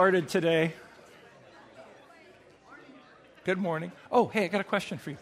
started today. Good morning. Oh, hey, I got a question for you.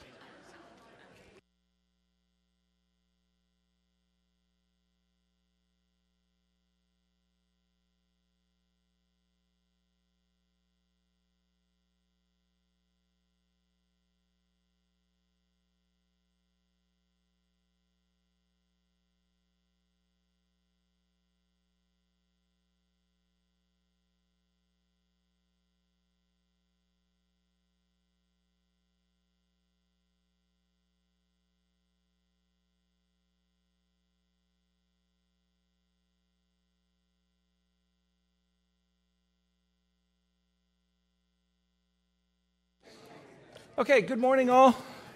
Okay, good morning, all.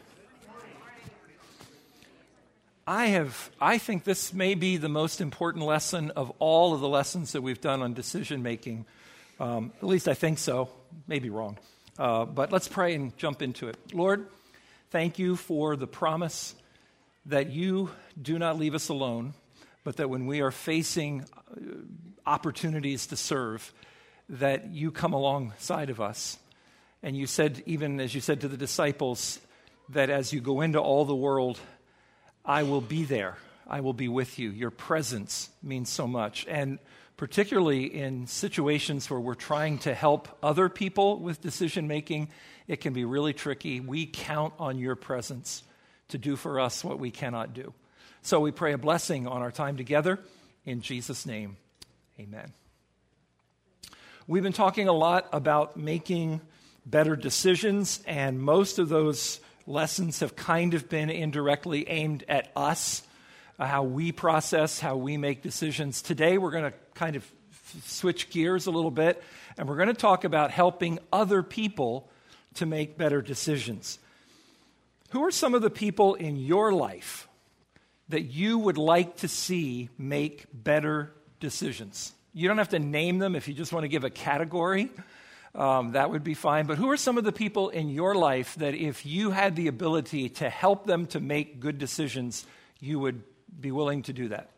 I think this may be the most important lesson of all of the lessons that we've done on decision making. At least I think so. Maybe wrong. But let's pray and jump into it. Lord, thank you for the promise that you do not leave us alone, but that when we are facing opportunities to serve, that you come alongside of us. And you said, even as you said to the disciples, that as you go into all the world, I will be there. I will be with you. Your presence means so much. And particularly in situations where we're trying to help other people with decision making, it can be really tricky. We count on your presence to do for us what we cannot do. So we pray a blessing on our time together. In Jesus' name, amen. We've been talking a lot about making better decisions, and most of those lessons have kind of been indirectly aimed at us, how we process, how we make decisions. Today, we're going to kind of switch gears a little bit, and we're going to talk about helping other people to make better decisions. Who are some of the people in your life that you would like to see make better decisions? You don't have to name them if you just want to give a category. That would be fine. But who are some of the people in your life that if you had the ability to help them to make good decisions, you would be willing to do that?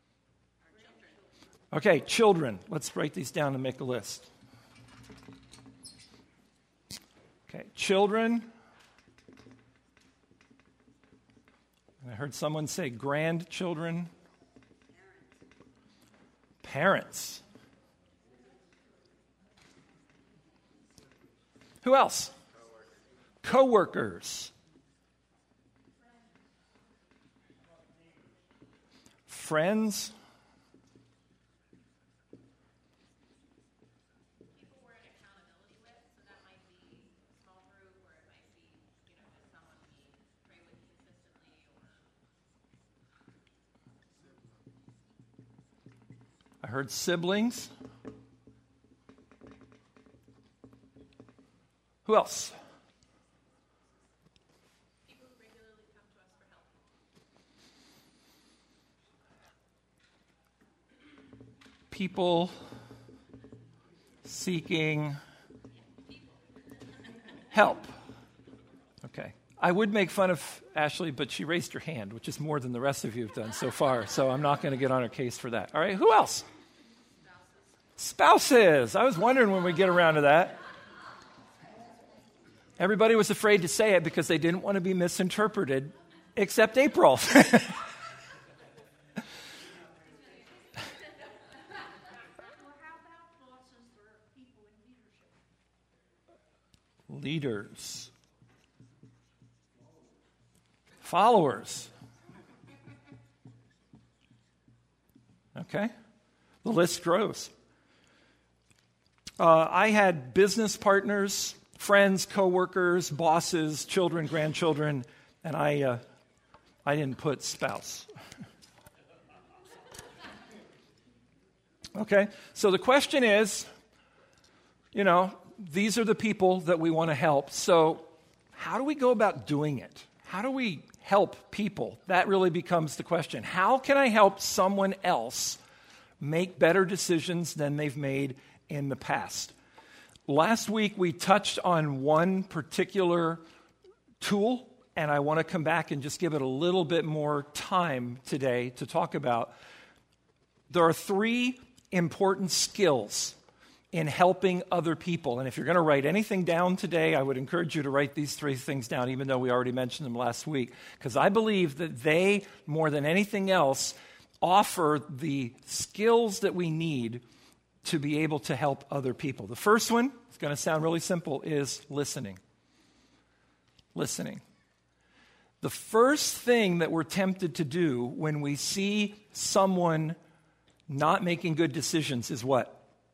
Okay, children. Let's write these down and make a list. Okay, children. I heard someone say grandchildren. Parents. Who else? Coworkers. Friends. People we're in accountability with, so that might be a small group, or it might be, just someone we pray with consistently, or... I heard siblings. Who else? People who regularly come to us for help. People seeking help. Okay. I would make fun of Ashley, but she raised her hand, which is more than the rest of you have done so far, so I'm not going to get on her case for that. All right, who else? Spouses. I was wondering when we get around to that. Everybody was afraid to say it because they didn't want to be misinterpreted, except April. Or how about bosses or people in leadership? Leaders. Followers. Okay. The list grows. I had business partners, friends, coworkers, bosses, children, grandchildren, and I didn't put spouse. Okay, so the question is, these are the people that we want to help. So how do we go about doing it? How do we help people? That really becomes the question. How can I help someone else make better decisions than they've made in the past? Last week, we touched on one particular tool, and I want to come back and just give it a little bit more time today to talk about. There are 3 important skills in helping other people. And if you're going to write anything down today, I would encourage you to write these 3 things down, even though we already mentioned them last week, because I believe that they, more than anything else, offer the skills that we need to be able to help other people. The first one, it's going to sound really simple, is listening. Listening. The first thing that we're tempted to do when we see someone not making good decisions is what?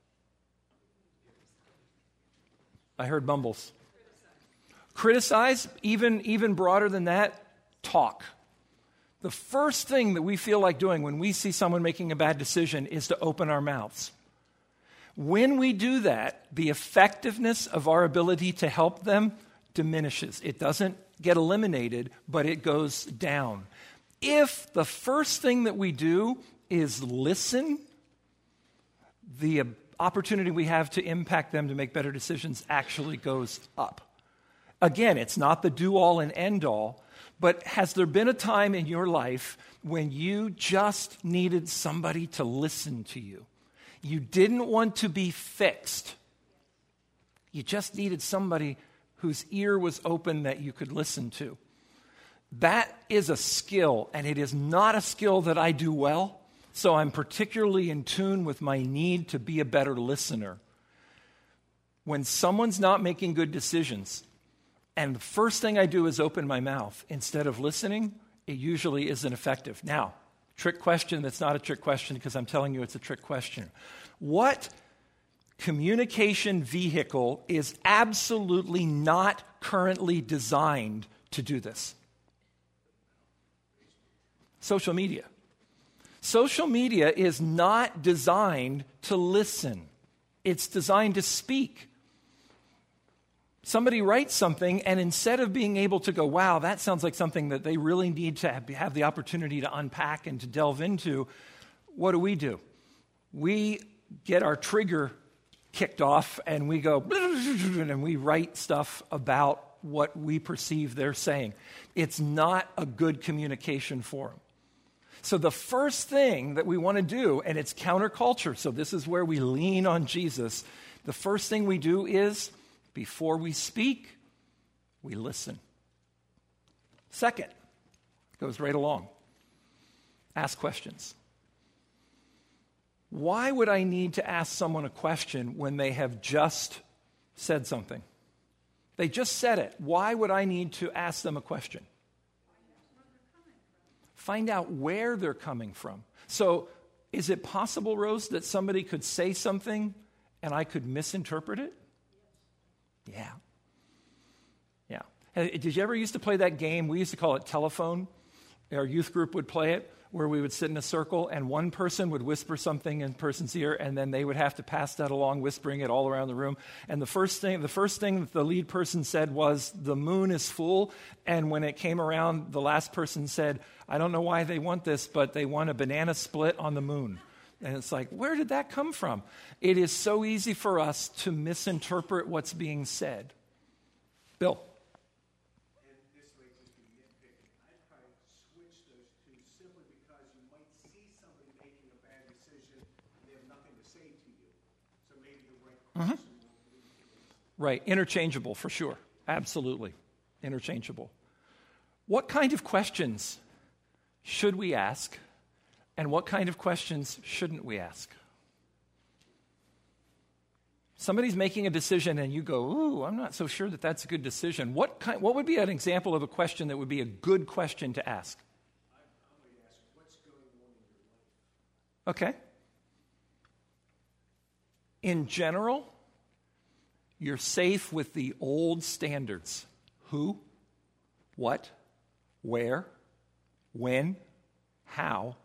I heard mumbles. Criticize, even broader than that, talk. The first thing that we feel like doing when we see someone making a bad decision is to open our mouths. When we do that, the effectiveness of our ability to help them diminishes. It doesn't get eliminated, but it goes down. If the first thing that we do is listen, the opportunity we have to impact them to make better decisions actually goes up. Again, it's not the do-all and end-all, but has there been a time in your life when you just needed somebody to listen to you? You didn't want to be fixed. You just needed somebody whose ear was open that you could listen to. That is a skill, and it is not a skill that I do well. So I'm particularly in tune with my need to be a better listener. When someone's not making good decisions, and the first thing I do is open my mouth instead of listening, it usually isn't effective. Now, trick question that's not a trick question because I'm telling you it's a trick question. What communication vehicle is absolutely not currently designed to do this? Social media. Social media is not designed to listen. It's designed to speak. Somebody writes something, and instead of being able to go, wow, that sounds like something that they really need to have the opportunity to unpack and to delve into, what do? We get our trigger kicked off, and we go, and we write stuff about what we perceive they're saying. It's not a good communication forum. So the first thing that we want to do, and it's counterculture, so this is where we lean on Jesus, the first thing we do is, before we speak, we listen. Second, goes right along, ask questions. Why would I need to ask someone a question when they have just said something? They just said it. Why would I need to ask them a question? Find out where they're coming from. So is it possible, Rose, that somebody could say something and I could misinterpret it? Yeah. Did you ever used to play that game? We used to call it telephone. Our youth group would play it, where we would sit in a circle and one person would whisper something in a person's ear, and then they would have to pass that along, whispering it all around the room. And the first thing that the lead person said was, "The moon is full." And when it came around, the last person said, "I don't know why they want this, but they want a banana split on the moon." And it's like, where did that come from? It is so easy for us to misinterpret what's being said. Bill. And this may just be nitpicking. I'd probably switch those two simply because you might see somebody making a bad decision and they have nothing to say to you. So maybe the right question won't lead to this. Right, interchangeable for sure. Absolutely, interchangeable. What kind of questions should we ask, and what kind of questions shouldn't we ask? Somebody's making a decision and you go, ooh, I'm not so sure that that's a good decision. What would be an example of a question that would be a good question to ask? I would ask, what's going on in your life? Okay. In general, you're safe with the old standards. Who, what, where, when, how.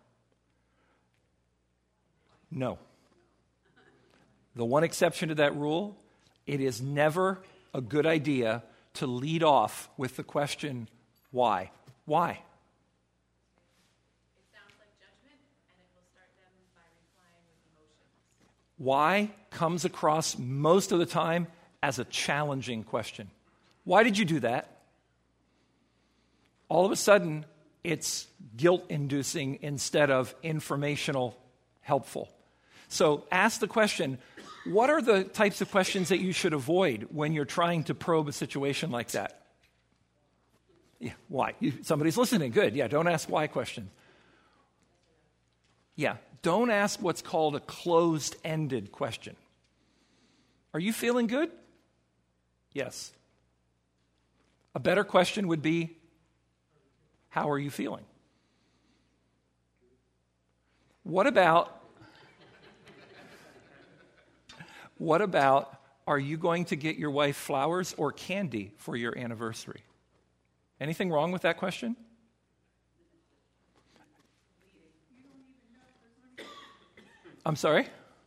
No. The one exception to that rule, it is never a good idea to lead off with the question, why? Why? It sounds like judgment, and it will start them by replying with emotions. Why comes across most of the time as a challenging question. Why did you do that? All of a sudden, it's guilt-inducing instead of informational, helpful. So ask the question, what are the types of questions that you should avoid when you're trying to probe a situation like that? Yeah, why? Somebody's listening. Good. Yeah, don't ask why questions. Yeah, don't ask what's called a closed-ended question. Are you feeling good? Yes. A better question would be, how are you feeling? What about, are you going to get your wife flowers or candy for your anniversary? Anything wrong with that question? I'm sorry?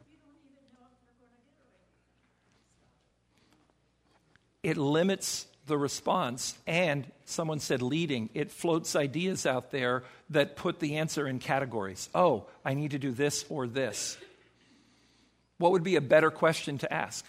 It limits the response, and someone said leading. It floats ideas out there that put the answer in categories. Oh, I need to do this or this. What would be a better question to ask?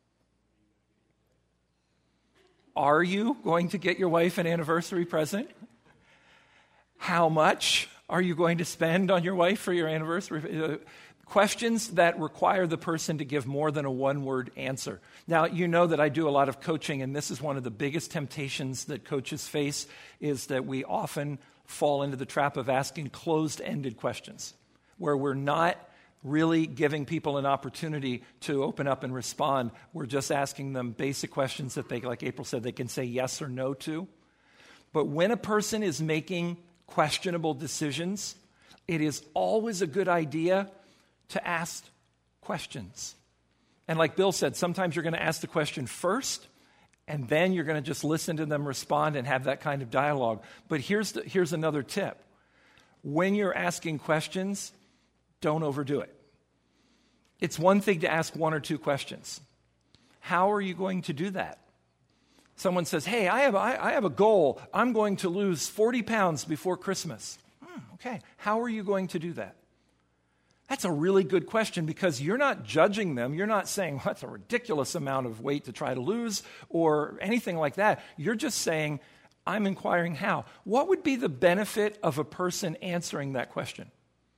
Are you going to get your wife an anniversary present? How much are you going to spend on your wife for your anniversary? Questions that require the person to give more than a one-word answer. Now, you know that I do a lot of coaching, and this is one of the biggest temptations that coaches face, is that we often fall into the trap of asking closed-ended questions, where we're not really giving people an opportunity to open up and respond. We're just asking them basic questions that they, like April said, they can say yes or no to. But when a person is making questionable decisions, it is always a good idea to ask questions. And like Bill said, sometimes you're going to ask the question first, and then you're going to just listen to them respond and have that kind of dialogue. But here's another tip. When you're asking questions, don't overdo it. It's one thing to ask one or two questions. How are you going to do that? Someone says, hey, I have a goal. I'm going to lose 40 pounds before Christmas. Okay, how are you going to do that? That's a really good question, because you're not judging them. You're not saying, well, that's a ridiculous amount of weight to try to lose or anything like that. You're just saying, I'm inquiring how. What would be the benefit of a person answering that question?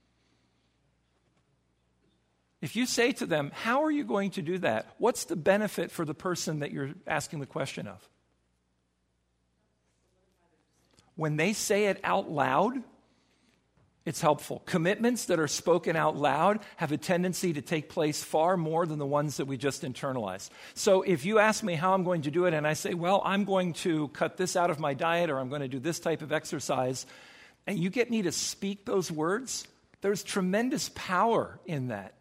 If you say to them, how are you going to do that? What's the benefit for the person that you're asking the question of? When they say it out loud, it's helpful. Commitments that are spoken out loud have a tendency to take place far more than the ones that we just internalize. So if you ask me how I'm going to do it, and I say, well, I'm going to cut this out of my diet, or I'm going to do this type of exercise, and you get me to speak those words, there's tremendous power in that.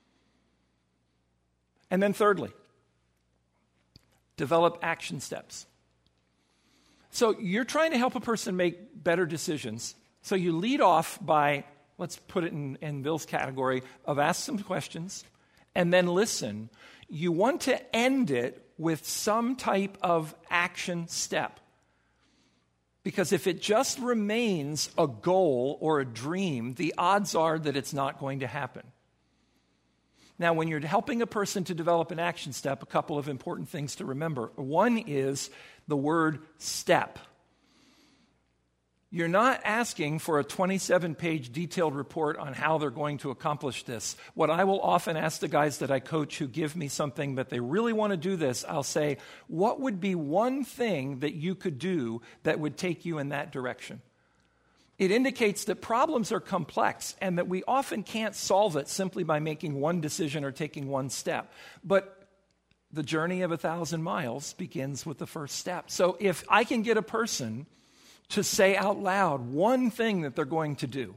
And then thirdly, develop action steps. So you're trying to help a person make better decisions. So you lead off by, let's put it in Bill's category of ask some questions and then listen. You want to end it with some type of action step. Because if it just remains a goal or a dream, the odds are that it's not going to happen. Now, when you're helping a person to develop an action step, a couple of important things to remember. One is the word step. You're not asking for a 27-page detailed report on how they're going to accomplish this. What I will often ask the guys that I coach who give me something that they really want to do this, I'll say, what would be one thing that you could do that would take you in that direction? It indicates that problems are complex and that we often can't solve it simply by making one decision or taking one step. But the journey of 1,000 miles begins with the first step. So if I can get a person to say out loud one thing that they're going to do,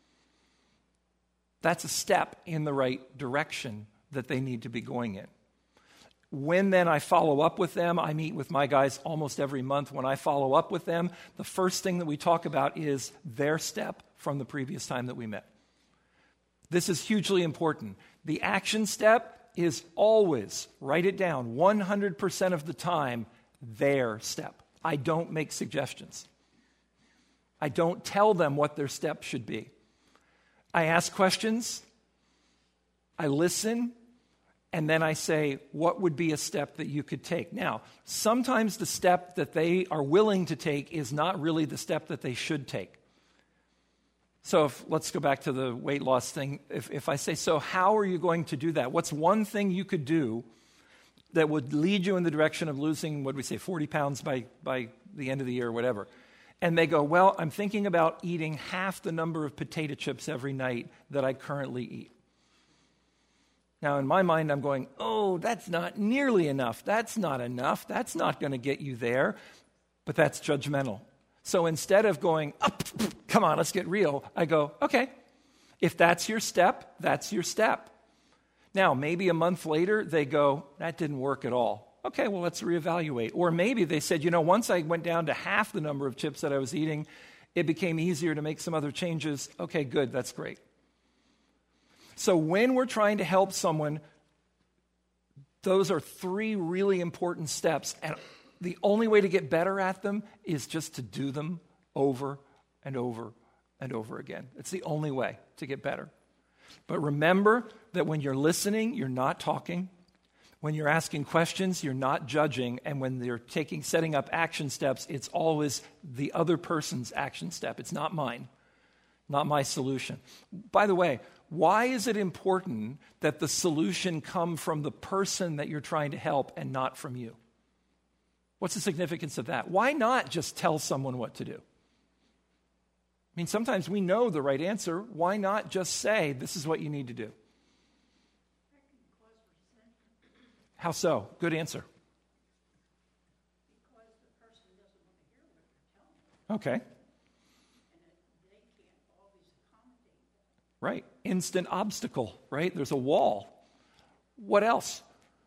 that's a step in the right direction that they need to be going in. When then I follow up with them, I meet with my guys almost every month. When I follow up with them, the first thing that we talk about is their step from the previous time that we met. This is hugely important. The action step is always, write it down, 100% of the time, their step. I don't make suggestions. I don't tell them what their step should be. I ask questions, I listen, and then I say, what would be a step that you could take? Now, sometimes the step that they are willing to take is not really the step that they should take. So let's go back to the weight loss thing. If I say, so how are you going to do that? What's one thing you could do that would lead you in the direction of losing, 40 pounds by the end of the year or whatever? And they go, well, I'm thinking about eating half the number of potato chips every night that I currently eat. Now, in my mind, I'm going, oh, that's not nearly enough. That's not enough. That's not going to get you there. But that's judgmental. So instead of going, come on, let's get real, I go, okay, if that's your step, that's your step. Now, maybe a month later, they go, that didn't work at all. Okay, well, let's reevaluate. Or maybe they said, once I went down to half the number of chips that I was eating, it became easier to make some other changes. Okay, good, that's great. So when we're trying to help someone, those are 3 really important steps. And the only way to get better at them is just to do them over and over and over again. It's the only way to get better. But remember that when you're listening, you're not talking. When you're asking questions, you're not judging. And when you're setting up action steps, it's always the other person's action step. It's not mine, not my solution. By the way, why is it important that the solution come from the person that you're trying to help and not from you? What's the significance of that? Why not just tell someone what to do? I mean, sometimes we know the right answer. Why not just say, this is what you need to do? How so? Good answer. Because the person doesn't want to hear what you're telling them. Okay. And they can't always accommodate that. Right. Instant obstacle, right? There's a wall. What else?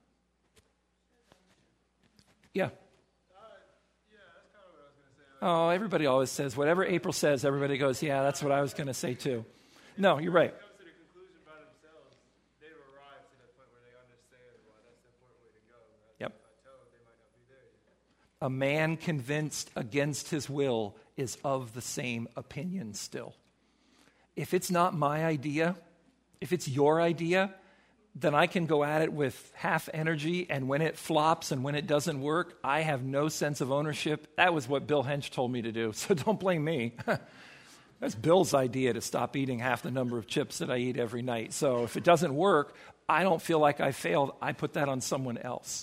Yeah. That's kind of what I was going to say. Oh, everybody always says, whatever April says, everybody goes, yeah, that's what I was going to say too. No, you're right. When it comes to the conclusion by themselves, they arrive to the point where they understand why that's the important way to go. Yep. If I tell them, they might not be there yet. A man convinced against his will is of the same opinion still. If it's not my idea, if it's your idea, then I can go at it with half energy, and when it flops and when it doesn't work, I have no sense of ownership. That was what Bill Hench told me to do, so don't blame me. That's Bill's idea, to stop eating half the number of chips that I eat every night. So if it doesn't work, I don't feel like I failed. I put that on someone else.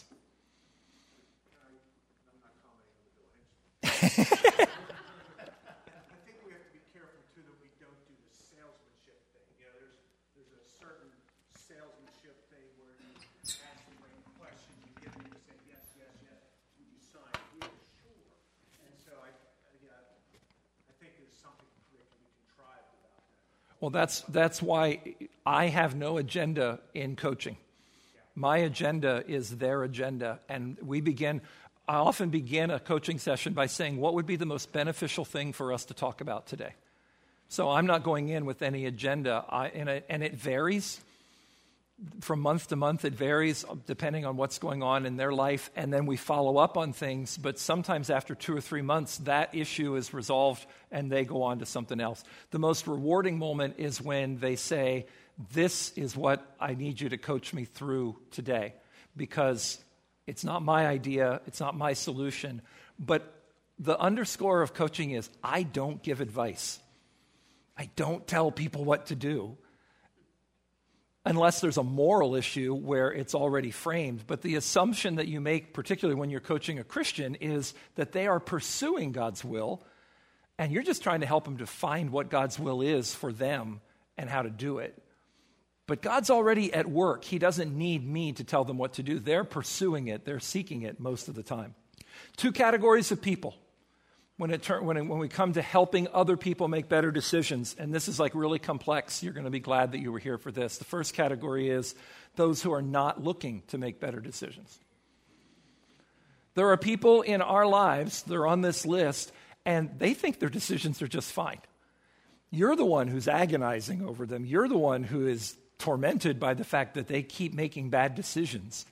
I'm not commenting on the Bill Hench. I think we have to be careful, too, that we don't do the salesmanship thing. There's a certain salesmanship thing where you ask them right questions, you get them to say yes, yes, yes. Would you sign? Yeah, sure. And so I think there's something that can be contrived about that. Well, that's why I have no agenda in coaching. My agenda is their agenda, and I often begin a coaching session by saying, what would be the most beneficial thing for us to talk about today? So I'm not going in with any agenda, and it varies. From month to month, it varies depending on what's going on in their life, and then we follow up on things, but sometimes after 2 or 3 months, that issue is resolved, and they go on to something else. The most rewarding moment is when they say, this is what I need you to coach me through today, because it's not my idea, it's not my solution. But the underscore of coaching is, I don't give advice. I don't tell people what to do, unless there's a moral issue where it's already framed. But the assumption that you make, particularly when you're coaching a Christian, is that they are pursuing God's will, and you're just trying to help them to find what God's will is for them and how to do it. But God's already at work. He doesn't need me to tell them what to do. They're pursuing it. They're seeking it most of the time. 2 categories of people when we come to helping other people make better decisions. And this is like really complex. You're going to be glad that you were here for this. The first category is those who are not looking to make better decisions. There are people in our lives, they're on this list, and they think their decisions are just fine. You're the one who's agonizing over them. You're the one who is tormented by the fact that they keep making bad decisions.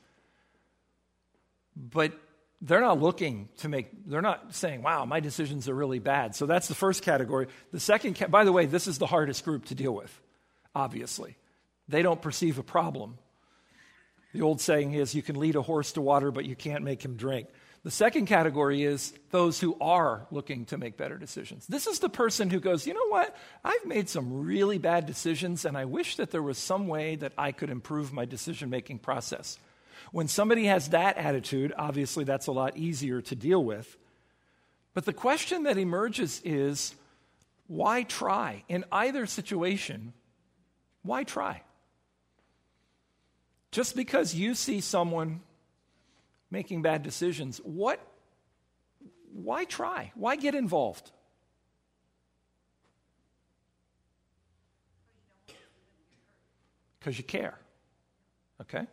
But they're not saying, wow, my decisions are really bad. So that's the first category. The second, by the way, this is the hardest group to deal with, obviously. They don't perceive a problem. The old saying is, you can lead a horse to water, but you can't make him drink. The second category is those who are looking to make better decisions. This is the person who goes, you know what? I've made some really bad decisions, and I wish that there was some way that I could improve my decision-making process. When somebody has that attitude, obviously that's a lot easier to deal with. But the question that emerges is, why try? In either situation, why try? Just because you see someone making bad decisions, why try? Why get involved? Because you care. Okay?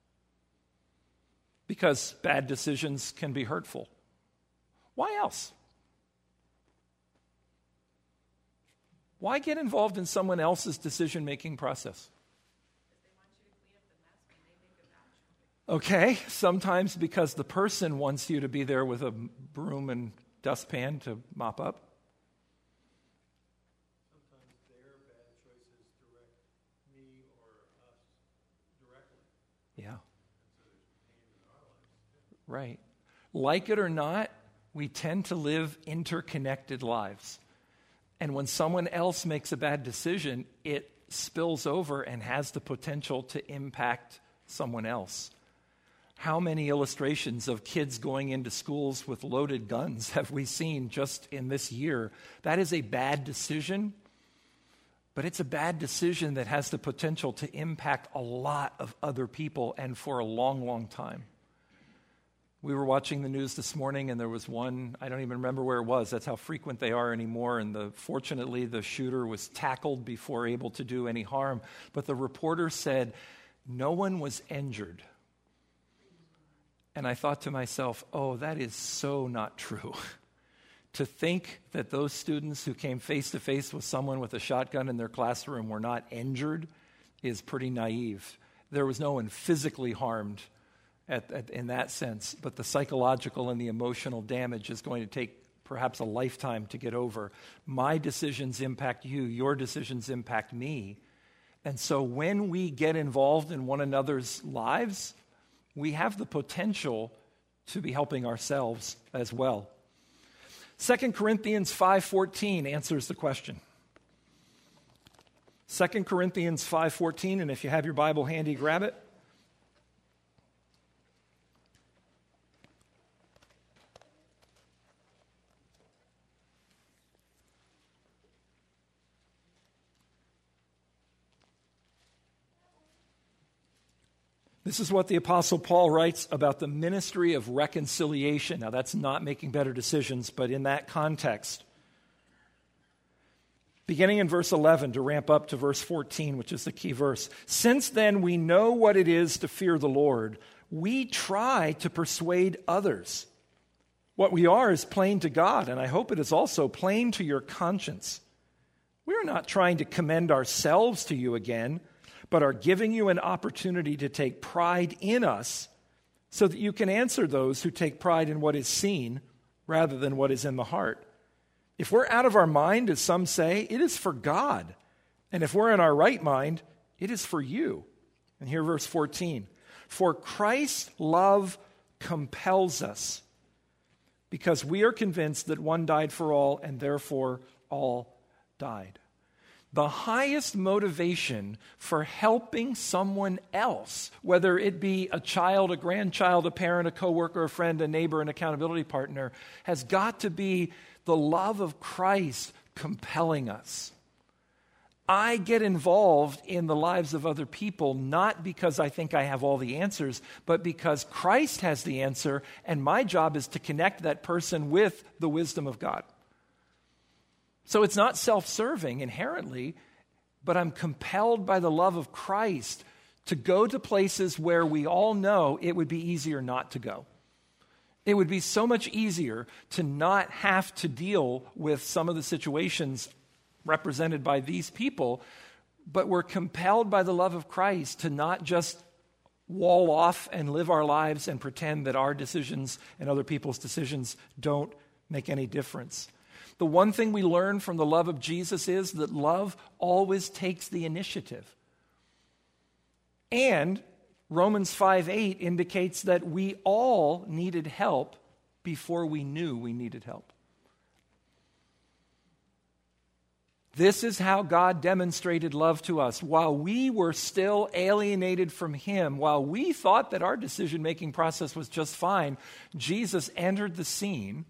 Because bad decisions can be hurtful. Why else? Why get involved in someone else's decision-making process? Okay, sometimes because the person wants you to be there with a broom and dustpan to mop up. Sometimes their bad choices direct me or us directly. Yeah. And so there's pain in our lives too. Right. Like it or not, we tend to live interconnected lives. And when someone else makes a bad decision, it spills over and has the potential to impact someone else. How many illustrations of kids going into schools with loaded guns have we seen just in this year? That is a bad decision, but it's a bad decision that has the potential to impact a lot of other people and for a long, long time. We were watching the news this morning, and there was one, I don't even remember where it was. That's how frequent they are anymore. And fortunately, the shooter was tackled before able to do any harm. But the reporter said, no one was injured. And I thought to myself, oh, that is so not true. To think that those students who came face to face with someone with a shotgun in their classroom were not injured is pretty naive. There was no one physically harmed in that sense, but the psychological and the emotional damage is going to take perhaps a lifetime to get over. My decisions impact you, your decisions impact me. And so when we get involved in one another's lives, we have the potential to be helping ourselves as well. 2 Corinthians 5:14 answers the question. 2 Corinthians 5:14, and if you have your Bible handy, grab it. This is what the Apostle Paul writes about the ministry of reconciliation. Now, that's not making better decisions, but in that context. Beginning in verse 11 to ramp up to verse 14, which is the key verse. Since then we know what it is to fear the Lord, we try to persuade others. What we are is plain to God, and I hope it is also plain to your conscience. We are not trying to commend ourselves to you again, but are giving you an opportunity to take pride in us so that you can answer those who take pride in what is seen rather than what is in the heart. If we're out of our mind, as some say, it is for God. And if we're in our right mind, it is for you. And here verse 14. For Christ's love compels us, because we are convinced that one died for all, and therefore all died. The highest motivation for helping someone else, whether it be a child, a grandchild, a parent, a coworker, a friend, a neighbor, an accountability partner, has got to be the love of Christ compelling us. I get involved in the lives of other people not because I think I have all the answers, but because Christ has the answer, and my job is to connect that person with the wisdom of God. So it's not self-serving inherently, but I'm compelled by the love of Christ to go to places where we all know it would be easier not to go. It would be so much easier to not have to deal with some of the situations represented by these people, but we're compelled by the love of Christ to not just wall off and live our lives and pretend that our decisions and other people's decisions don't make any difference. The one thing we learn from the love of Jesus is that love always takes the initiative. And Romans 5:8 indicates that we all needed help before we knew we needed help. This is how God demonstrated love to us. While we were still alienated from Him, while we thought that our decision-making process was just fine, Jesus entered the scene,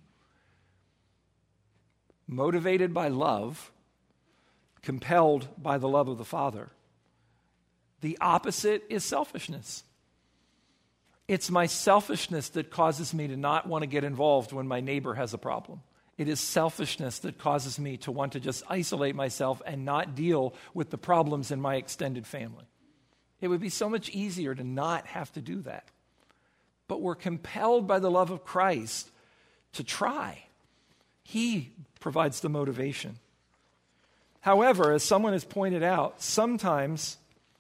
motivated by love, compelled by the love of the Father. The opposite is selfishness. It's my selfishness that causes me to not want to get involved when my neighbor has a problem. It is selfishness that causes me to want to just isolate myself and not deal with the problems in my extended family. It would be so much easier to not have to do that. But we're compelled by the love of Christ to try. He provides the motivation. However, as someone has pointed out, sometimes,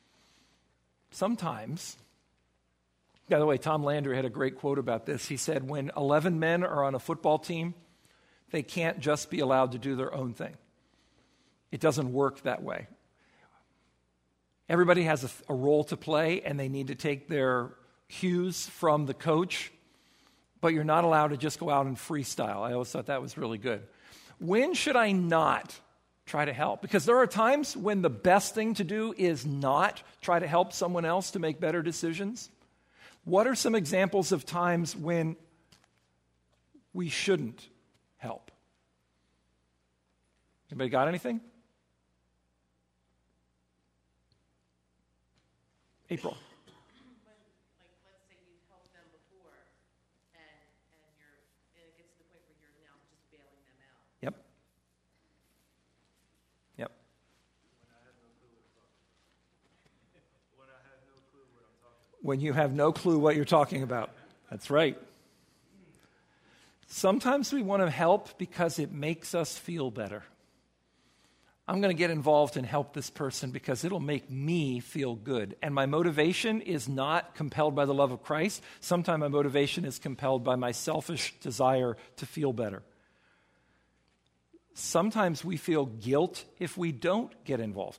by the way, Tom Landry had a great quote about this. He said, when 11 men are on a football team, they can't just be allowed to do their own thing. It doesn't work that way. Everybody has a role to play, and they need to take their cues from the coach, but you're not allowed to just go out and freestyle. I always thought that was really good. When should I not try to help? Because there are times when the best thing to do is not try to help someone else to make better decisions. What are some examples of times when we shouldn't help? Anybody got anything? April. When, like, let's say you've helped them before, and it gets to the point where you're now just bailing them out. Yep. When you have no clue what you're talking about. That's right. Sometimes we want to help because it makes us feel better. I'm going to get involved and help this person because it'll make me feel good. And my motivation is not compelled by the love of Christ. Sometimes my motivation is compelled by my selfish desire to feel better. Sometimes we feel guilt if we don't get involved.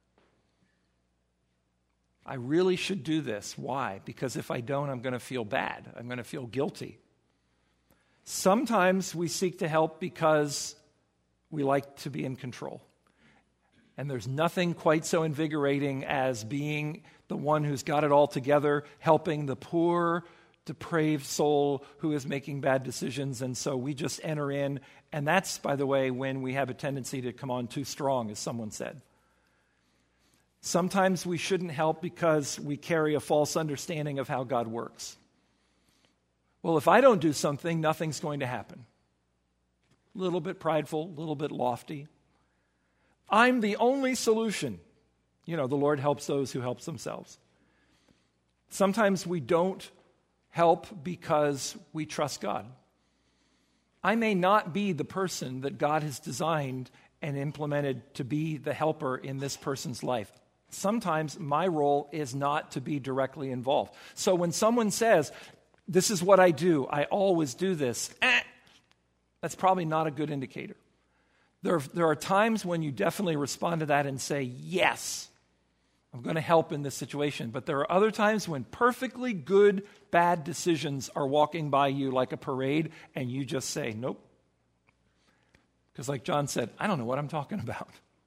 I really should do this. Why? Because if I don't, I'm going to feel bad. I'm going to feel guilty. Sometimes we seek to help because we like to be in control. And there's nothing quite so invigorating as being the one who's got it all together, helping the poor, depraved soul who is making bad decisions. And so we just enter in. And that's, by the way, when we have a tendency to come on too strong, as someone said. Sometimes we shouldn't help because we carry a false understanding of how God works. Well, if I don't do something, nothing's going to happen. A little bit prideful, a little bit lofty. I'm the only solution. You know, the Lord helps those who help themselves. Sometimes we don't help because we trust God. I may not be the person that God has designed and implemented to be the helper in this person's life. Sometimes my role is not to be directly involved. So when someone says, this is what I do, I always do this, that's probably not a good indicator. There are times when you definitely respond to that and say, yes, I'm going to help in this situation. But there are other times when perfectly good, bad decisions are walking by you like a parade, and you just say, nope. Because like John said, I don't know what I'm talking about.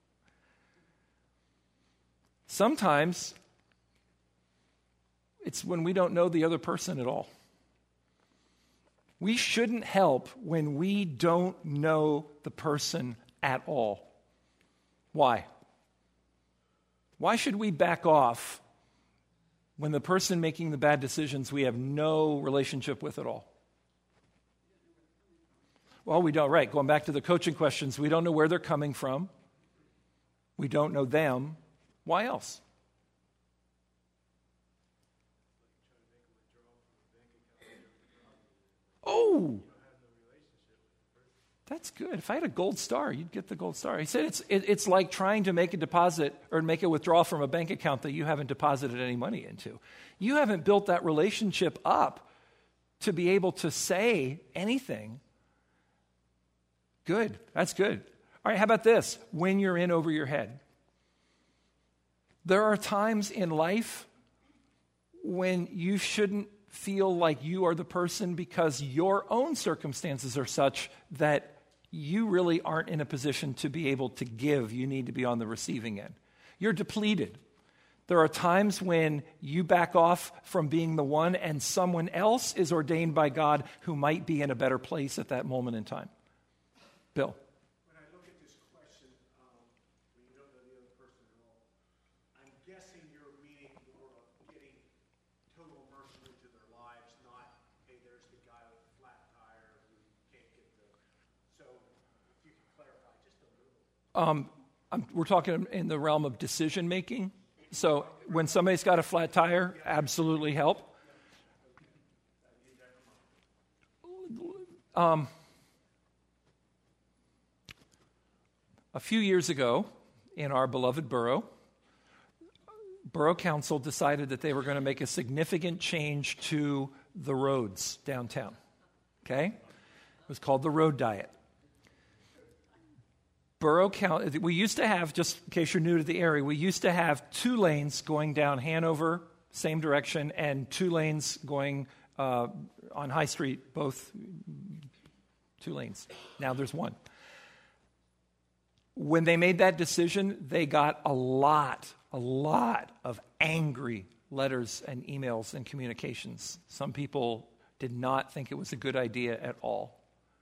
Sometimes it's when we don't know the other person at all. We shouldn't help when we don't know the person at all. Why? Why should we back off when the person making the bad decisions we have no relationship with at all? Well, we don't, right. Going back to the coaching questions, we don't know where they're coming from. We don't know them. Why else? Oh, that's good. If I had a gold star, you'd get the gold star. He said it's like trying to make a deposit or make a withdrawal from a bank account that you haven't deposited any money into. You haven't built that relationship up to be able to say anything. Good. That's good. All right, how about this? When you're in over your head. There are times in life when you shouldn't feel like you are the person because your own circumstances are such that you really aren't in a position to be able to give. You need to be on the receiving end. You're depleted. There are times when you back off from being the one and someone else is ordained by God who might be in a better place at that moment in time. Bill. When I look at this question, when you don't know the other person at all, I'm guessing you're meaning more of getting total immersion into their lives, not, hey, there's the guy with the flat tire who can't get the... So if you could clarify just a little. We're talking in the realm of decision making. So when somebody's got a flat tire, absolutely help. A few years ago, in our beloved borough council decided that they were going to make a significant change to the roads downtown. Okay? It was called the Road Diet. Borough County, we used to have, just in case you're new to the area, we used to have 2 lanes going down Hanover, same direction, and 2 lanes going on High Street, both 2 lanes. Now there's 1. When they made that decision, they got a lot of angry letters and emails and communications. Some people did not think it was a good idea at all.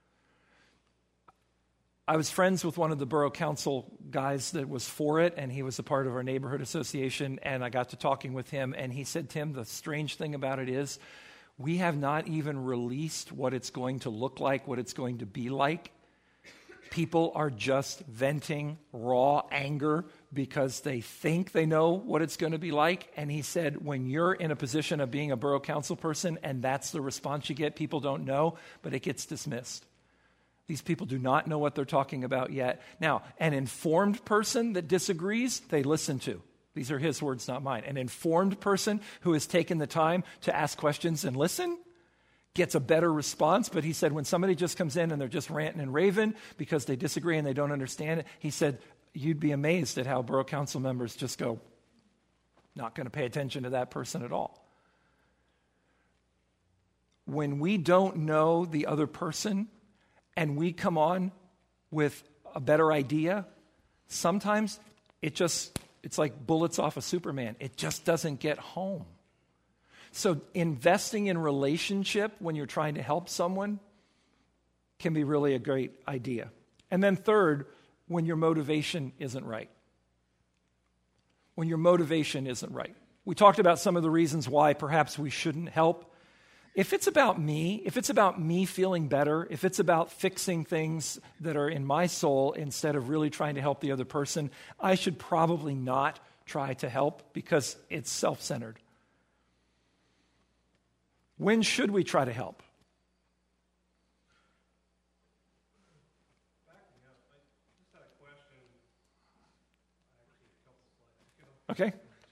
I was friends with one of the borough council guys that was for it, and he was a part of our neighborhood association, and I got to talking with him, and he said, Tim, the strange thing about it is we have not even released what it's going to look like, what it's going to be like. People are just venting raw anger because they think they know what it's going to be like. And he said, when you're in a position of being a borough council person and that's the response you get, people don't know, but it gets dismissed. These people do not know what they're talking about yet. Now, an informed person that disagrees, they listen to. These are his words, not mine. An informed person who has taken the time to ask questions and listen gets a better response. But he said when somebody just comes in and they're just ranting and raving because they disagree and they don't understand it, he said you'd be amazed at how borough council members just go, not going to pay attention to that person at all. When we don't know the other person, and we come on with a better idea, sometimes it's like bullets off of Superman. It just doesn't get home. So investing in relationship when you're trying to help someone can be really a great idea. And then third, when your motivation isn't right. When your motivation isn't right. We talked about some of the reasons why perhaps we shouldn't help. If it's about me feeling better, if it's about fixing things that are in my soul instead of really trying to help the other person, I should probably not try to help because it's self-centered. When should we try to help? Backing up, I just had a question. Actually, a couple slides ago. Okay.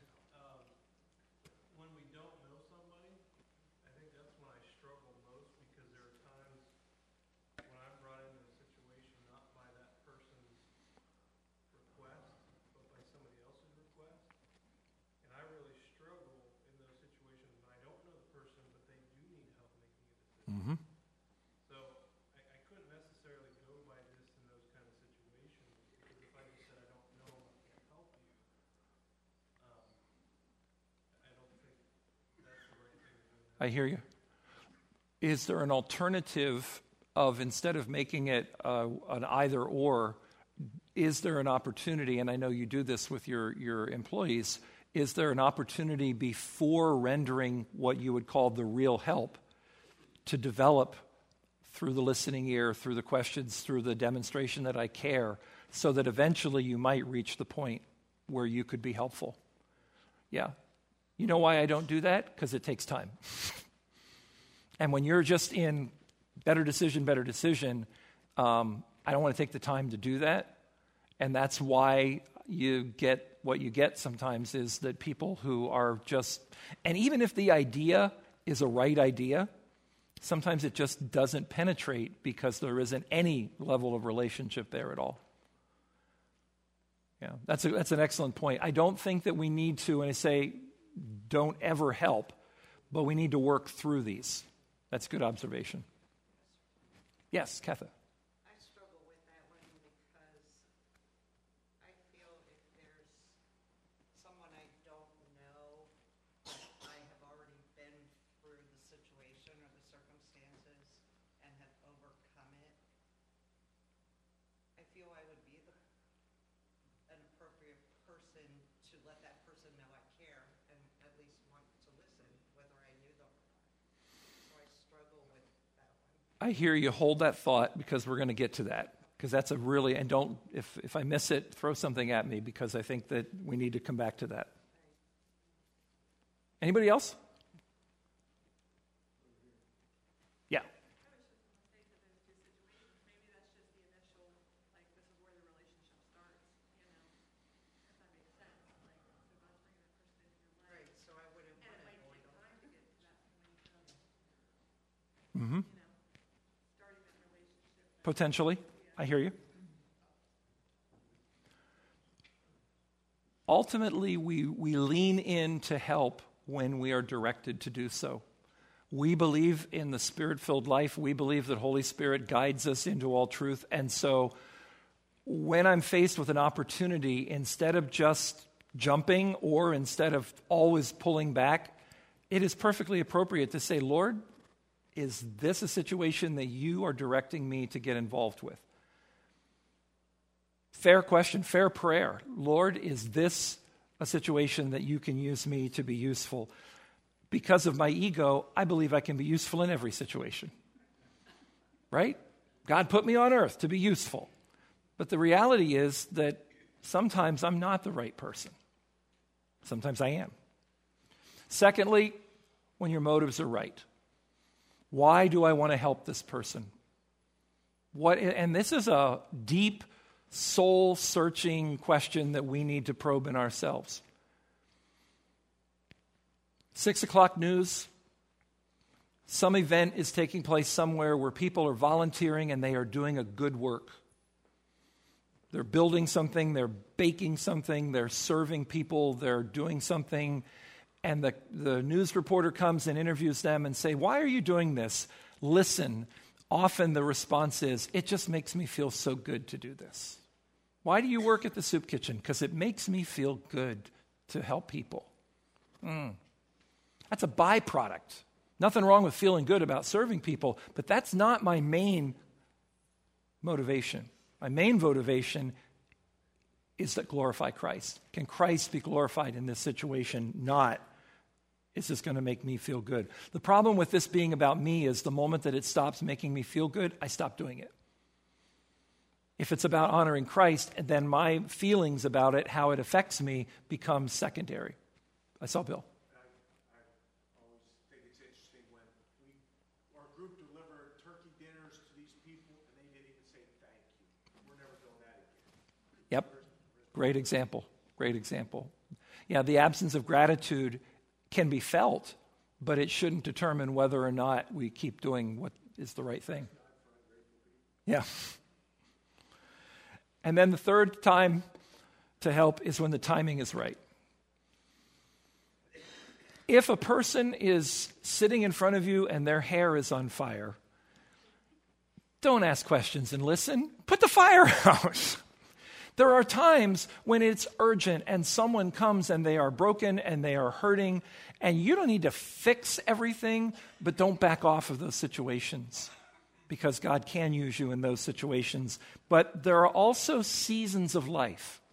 When we don't know somebody, I think that's when I struggle most because there are times when I'm brought into a situation not by that person's request, but by somebody else's request. And I really struggle in those situations when I don't know the person, but they do need help making a decision. Mm-hmm. So I couldn't necessarily go by this in those kind of situations because if I just said I don't know, I can't help you, I don't think that's the right thing to do. I hear you. Is there an alternative of, instead of making it an either or, is there an opportunity, and I know you do this with your employees, is there an opportunity before rendering what you would call the real help to develop through the listening ear, through the questions, through the demonstration that I care, so that eventually you might reach the point where you could be helpful? Yeah. You know why I don't do that? Because it takes time. And when you're just in better decision, I don't want to take the time to do that. And that's why you get what you get sometimes is that people who are just, and even if the idea is a right idea, sometimes it just doesn't penetrate because there isn't any level of relationship there at all. Yeah, that's an excellent point. I don't think that we need to, and I say don't ever help, but we need to work through these. That's good observation. Yes, Katha. I struggle with that one because I feel if there's someone I don't know, I have already been through the situation or the circumstances and have overcome it, I feel I would be an appropriate person to let that person know I care and at least want to listen, whether I knew them or not. So I struggle with that one. I hear you. Hold that thought because we're going to get to that. Because that's a really, and don't, if I miss it, throw something at me because I think that we need to come back to that. Anybody else? Yeah. I was just going to say to those two situations, maybe that's just the initial, like, this is where the relationship starts, if that makes sense. Like, so God's bringing that person into your life. Right, so I wouldn't And want it to might take avoid them. time to get to that point of, Mm-hmm. starting that relationship. Potentially. I hear you. Ultimately, we lean in to help when we are directed to do so. We believe in the Spirit-filled life. We believe that Holy Spirit guides us into all truth. And so when I'm faced with an opportunity, instead of just jumping or instead of always pulling back, it is perfectly appropriate to say, Lord, is this a situation that you are directing me to get involved with? Fair question, fair prayer. Lord, is this a situation that you can use me to be useful? Because of my ego, I believe I can be useful in every situation. Right? God put me on earth to be useful. But the reality is that sometimes I'm not the right person. Sometimes I am. Secondly, when your motives are right. Why do I want to help this person? And this is a deep, soul-searching question that we need to probe in ourselves. 6 o'clock news. Some event is taking place somewhere where people are volunteering and they are doing a good work. They're building something, they're baking something, they're serving people, they're doing something. And the news reporter comes and interviews them and say, why are you doing this? Listen, often the response is, it just makes me feel so good to do this. Why do you work at the soup kitchen? Because it makes me feel good to help people. That's a byproduct. Nothing wrong with feeling good about serving people, but that's not my main motivation. My main motivation is to glorify Christ. Can Christ be glorified in this situation? Not, is this going to make me feel good? The problem with this being about me is the moment that it stops making me feel good, I stop doing it. If it's about honoring Christ, then my feelings about it, how it affects me, becomes secondary. I saw Bill. I always think it's interesting when our group delivered turkey dinners to these people and they didn't even say thank you. We're never doing that again. Yep. Great example. Great example. Yeah, the absence of gratitude can be felt, but it shouldn't determine whether or not we keep doing what is the right thing. Yeah. And then the third time to help is when the timing is right. If a person is sitting in front of you and their hair is on fire, don't ask questions and listen. Put the fire out. There are times when it's urgent and someone comes and they are broken and they are hurting, and you don't need to fix everything, but don't back off of those situations, because God can use you in those situations. But there are also seasons of life.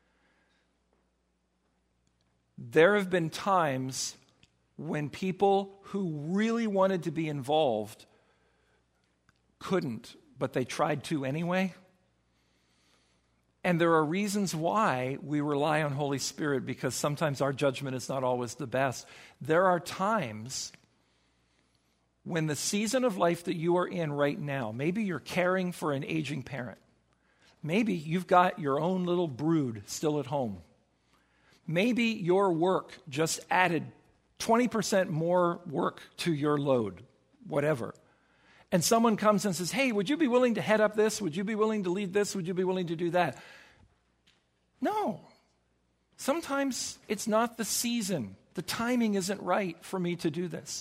There have been times when people who really wanted to be involved couldn't, but they tried to anyway. And there are reasons why we rely on Holy Spirit, because sometimes our judgment is not always the best. There are times when the season of life that you are in right now, maybe you're caring for an aging parent. Maybe you've got your own little brood still at home. Maybe your work just added 20% more work to your load, whatever. And someone comes and says, hey, would you be willing to head up this? Would you be willing to lead this? Would you be willing to do that? No. Sometimes it's not the season The timing isn't right for me to do this.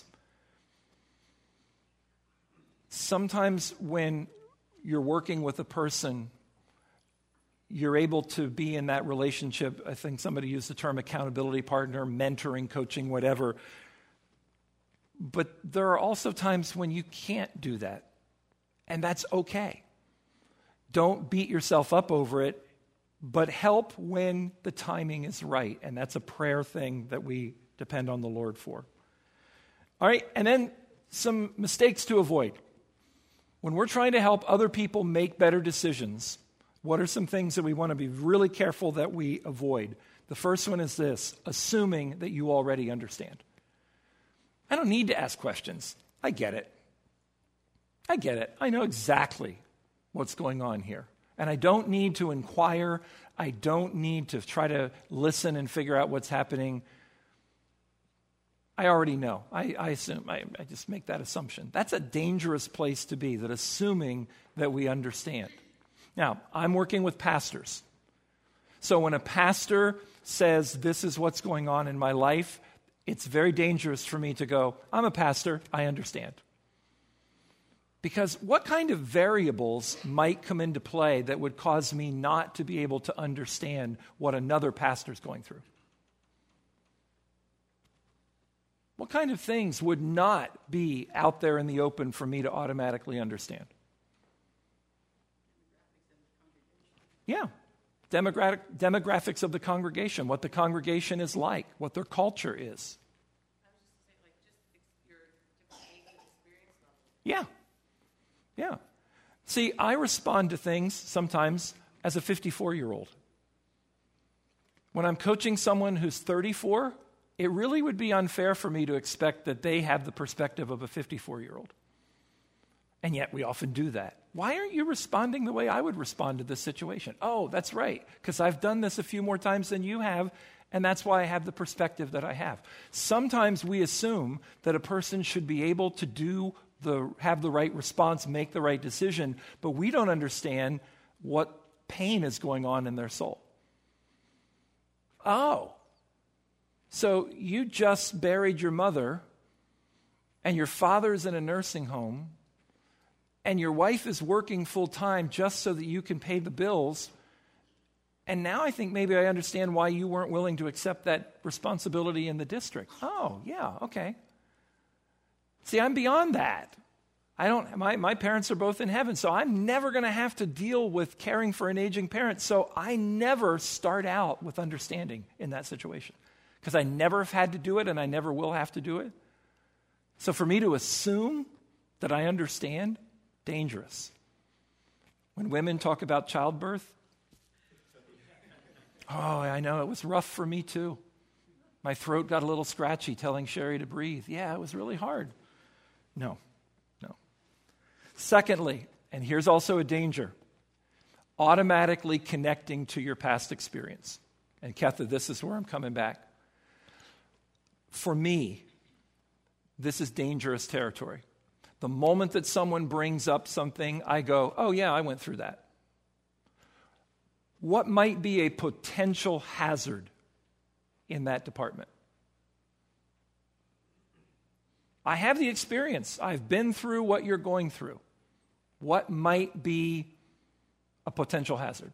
Sometimes when you're working with a person, you're able to be in that relationship. I think somebody used the term accountability partner, mentoring, coaching, whatever. But there are also times when you can't do that, and that's okay. Don't beat yourself up over it, but help when the timing is right, and that's a prayer thing that we depend on the Lord for. All right, and then some mistakes to avoid. When we're trying to help other people make better decisions, what are some things that we want to be really careful that we avoid? The first one is this: assuming that you already understand. I don't need to ask questions. I get it. I know exactly what's going on here. And I don't need to inquire. I don't need to try to listen and figure out what's happening. I already know. I assume. I just make that assumption. That's a dangerous place to be, that assuming that we understand. Now, I'm working with pastors. So when a pastor says, this is what's going on in my life, it's very dangerous for me to go, I'm a pastor, I understand. Because what kind of variables might come into play that would cause me not to be able to understand what another pastor's going through? What kind of things would not be out there in the open for me to automatically understand? Yeah. Demographics of the congregation, what the congregation is like, what their culture is. Yeah. See, I respond to things sometimes as a 54-year-old. When I'm coaching someone who's 34, it really would be unfair for me to expect that they have the perspective of a 54-year-old. And yet we often do that. Why aren't you responding the way I would respond to this situation? Oh, that's right, because I've done this a few more times than you have, and that's why I have the perspective that I have. Sometimes we assume that a person should be able to have the right response, make the right decision, but we don't understand what pain is going on in their soul. Oh, so you just buried your mother, and your father's in a nursing home, and your wife is working full-time just so that you can pay the bills, and now I think maybe I understand why you weren't willing to accept that responsibility in the district. Oh, yeah, okay. See, I'm beyond that. My parents are both in heaven, so I'm never going to have to deal with caring for an aging parent, so I never start out with understanding in that situation, because I never have had to do it, and I never will have to do it. So for me to assume that I understand, dangerous. When women talk about childbirth, oh, I know, it was rough for me too. My throat got a little scratchy telling Sherry to breathe. Yeah, it was really hard. No. Secondly, and here's also a danger, automatically connecting to your past experience. And Ketha, this is where I'm coming back. For me, this is dangerous territory. The moment that someone brings up something, I go, oh yeah, I went through that. What might be a potential hazard in that department? I have the experience. I've been through what you're going through. What might be a potential hazard?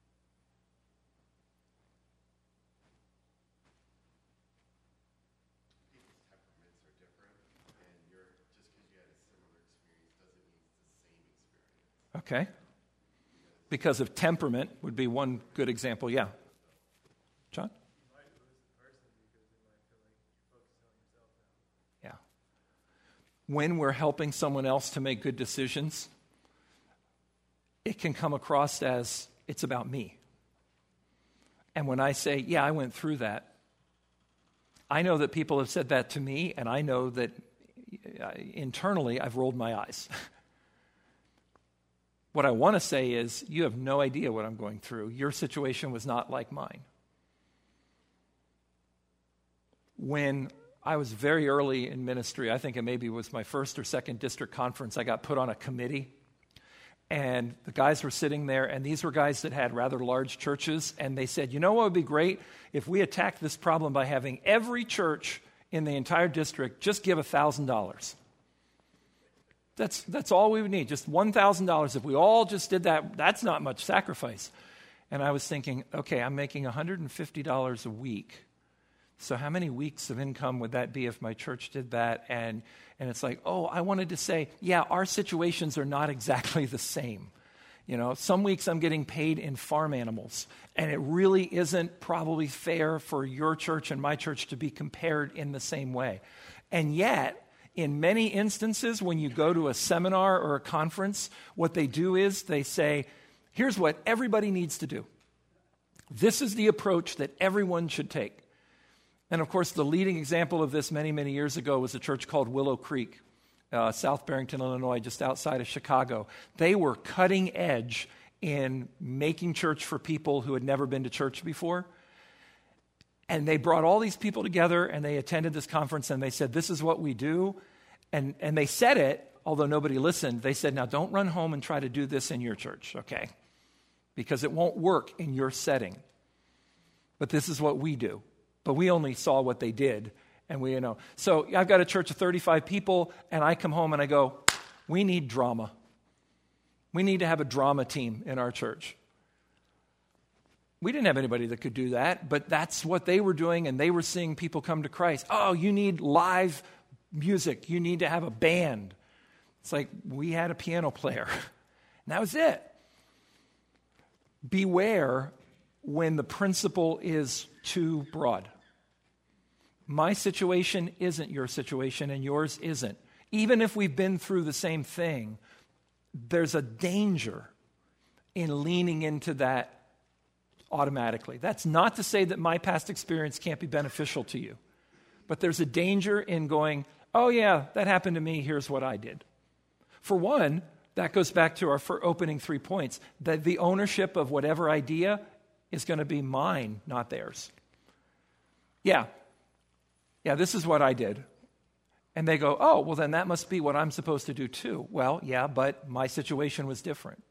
Okay. Because of temperament would be one good example. Yeah. John? Yeah. When we're helping someone else to make good decisions, it can come across as it's about me. And when I say, yeah, I went through that, I know that people have said that to me, and I know that internally I've rolled my eyes. What I want to say is, you have no idea what I'm going through. Your situation was not like mine. When I was very early in ministry, I think it maybe was my first or second district conference, I got put on a committee. And the guys were sitting there, and these were guys that had rather large churches, and they said, you know what would be great if we attacked this problem by having every church in the entire district just give $1,000. That's all we would need, just $1,000. If we all just did that, that's not much sacrifice. And I was thinking, okay, I'm making $150 a week. So how many weeks of income would that be if my church did that? And it's like, oh, I wanted to say, yeah, our situations are not exactly the same. You know, some weeks I'm getting paid in farm animals, and it really isn't probably fair for your church and my church to be compared in the same way. And yet, in many instances, when you go to a seminar or a conference, what they do is they say, here's what everybody needs to do. This is the approach that everyone should take. And of course, the leading example of this many, many years ago was a church called Willow Creek, South Barrington, Illinois, just outside of Chicago. They were cutting edge in making church for people who had never been to church before. And they brought all these people together, and they attended this conference, and they said, this is what we do. And they said it, although nobody listened. They said, now don't run home and try to do this in your church, okay? Because it won't work in your setting. But this is what we do. But we only saw what they did, and we, So I've got a church of 35 people, and I come home and I go, we need drama. We need to have a drama team in our church. We didn't have anybody that could do that, but that's what they were doing, and they were seeing people come to Christ. Oh, you need live music. You need to have a band. It's like we had a piano player, and that was it. Beware when the principle is too broad. My situation isn't your situation, and yours isn't. Even if we've been through the same thing, there's a danger in leaning into that automatically. That's not to say that my past experience can't be beneficial to you, but there's a danger in going, oh yeah, that happened to me, here's what I did. For one, that goes back to our opening 3 points, that the ownership of whatever idea is going to be mine, not theirs. Yeah, this is what I did. And they go, oh, well then that must be what I'm supposed to do too. Well, yeah, but my situation was different.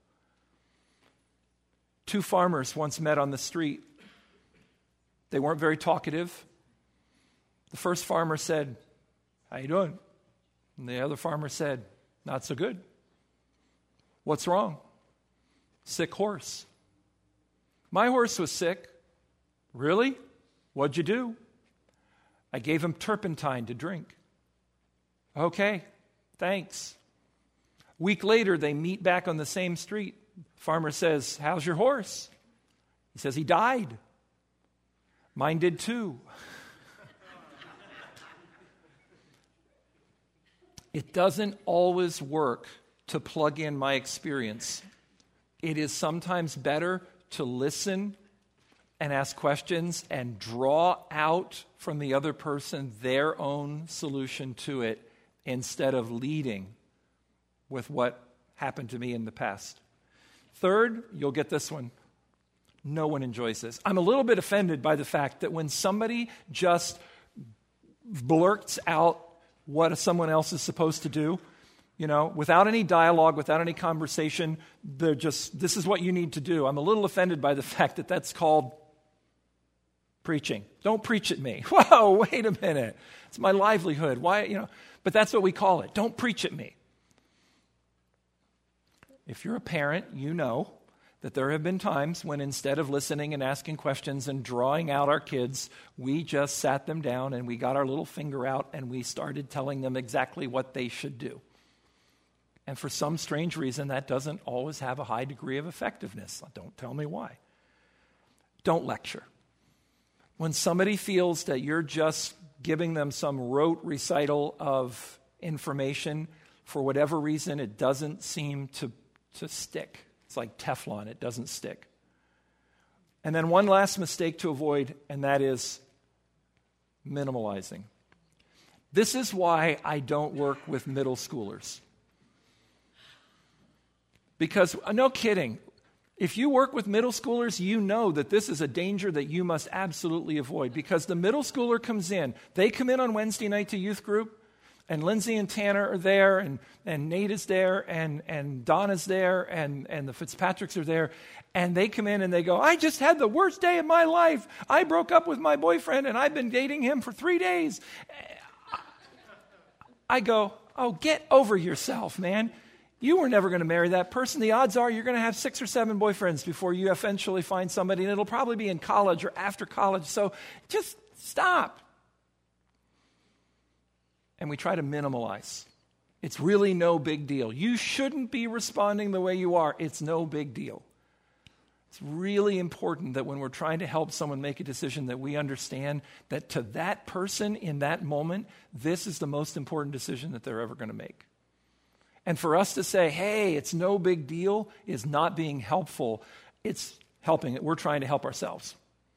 2 farmers once met on the street. They weren't very talkative. The first farmer said, how you doing? And the other farmer said, not so good. What's wrong? Sick horse. My horse was sick. Really? What'd you do? I gave him turpentine to drink. Okay, thanks. A week later, they meet back on the same street. Farmer says, how's your horse? He says, he died. Mine did too. It doesn't always work to plug in my experience. It is sometimes better to listen and ask questions and draw out from the other person their own solution to it instead of leading with what happened to me in the past. Third, you'll get this one. No one enjoys this. I'm a little bit offended by the fact that when somebody just blurts out what someone else is supposed to do, without any dialogue, without any conversation, they're just, this is what you need to do. I'm a little offended by the fact that that's called preaching. Don't preach at me. Whoa, wait a minute. It's my livelihood. Why, but that's what we call it. Don't preach at me. If you're a parent, you know that there have been times when instead of listening and asking questions and drawing out our kids, we just sat them down and we got our little finger out and we started telling them exactly what they should do. And for some strange reason, that doesn't always have a high degree of effectiveness. Don't tell me why. Don't lecture. When somebody feels that you're just giving them some rote recital of information, for whatever reason, it doesn't seem to stick. It's like Teflon, it doesn't stick. And then one last mistake to avoid, and that is minimalizing. This is why I don't work with middle schoolers. Because, no kidding, if you work with middle schoolers, you know that this is a danger that you must absolutely avoid. Because the middle schooler comes in, they come in on Wednesday night to youth group. And Lindsay and Tanner are there, and Nate is there, and Donna's there, and the Fitzpatricks are there. And they come in and they go, I just had the worst day of my life. I broke up with my boyfriend, and I've been dating him for 3 days. I go, oh, get over yourself, man. You were never going to marry that person. The odds are you're going to have 6 or 7 boyfriends before you eventually find somebody, and it'll probably be in college or after college. So just stop. And we try to minimalize. It's really no big deal. You shouldn't be responding the way you are. It's no big deal. It's really important that when we're trying to help someone make a decision that we understand that to that person in that moment, this is the most important decision that they're ever going to make. And for us to say, hey, it's no big deal, is not being helpful. It's helping it. We're trying to help ourselves.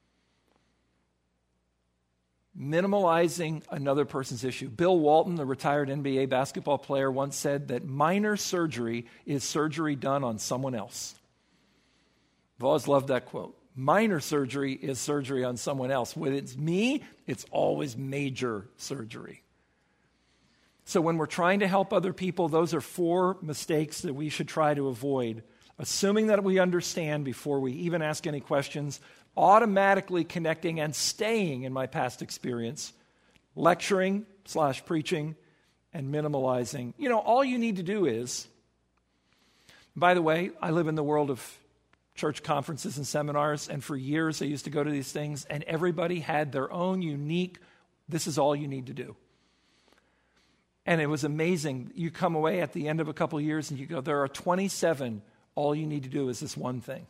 Minimalizing another person's issue. Bill Walton, the retired NBA basketball player, once said that minor surgery is surgery done on someone else. I've always loved that quote. Minor surgery is surgery on someone else. When it's me, it's always major surgery. So when we're trying to help other people, those are 4 mistakes that we should try to avoid. Assuming that we understand before we even ask any questions, automatically connecting and staying in my past experience, lecturing / preaching, and minimalizing. You know, all you need to do is, by the way, I live in the world of church conferences and seminars, and for years I used to go to these things, and everybody had their own unique, this is all you need to do. And it was amazing. You come away at the end of a couple of years and you go, there are 27, all you need to do is this one thing.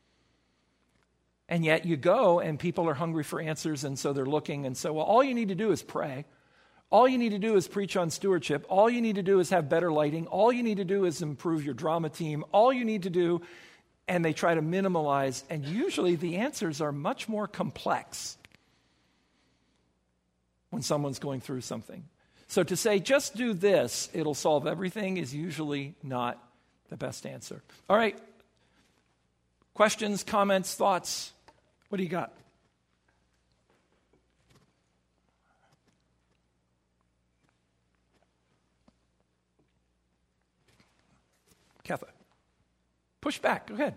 And yet you go and people are hungry for answers, and so they're looking, and so, well, all you need to do is pray. All you need to do is preach on stewardship. All you need to do is have better lighting. All you need to do is improve your drama team. All you need to do, and they try to minimalize, and usually the answers are much more complex when someone's going through something. So to say, just do this, it'll solve everything, is usually not the best answer. All right. Questions, comments, thoughts? What do you got? Katha, push back. Go ahead.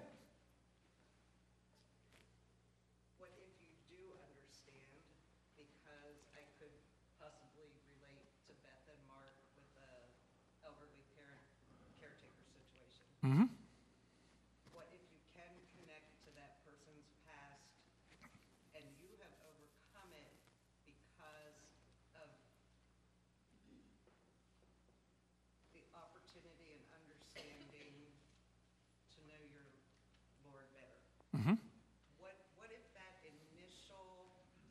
What if you do understand? Because I could possibly relate to Beth and Mark with the elderly parent caretaker situation. Mm-hmm. What if you can connect to that person's past and you have overcome it because of the opportunity and understanding to know your Lord better? Mm-hmm. What if that initial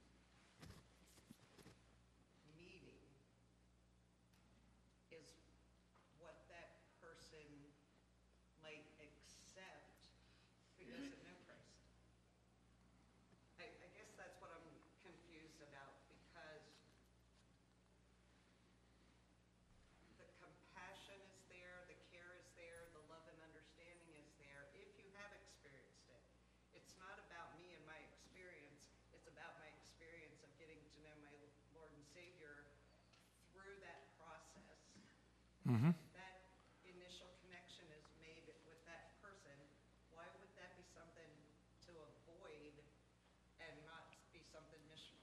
meeting is what that person might accept who doesn't know Christ? I guess that's what I'm confused about, because the compassion is there, the care is there, the love and understanding is there if you have experienced it. It's not about me and my experience, it's about my experience of getting to know my Lord and Savior through that process. Mm-hmm. That initial connection is made with that person. Why would that be something to avoid and not be something missional?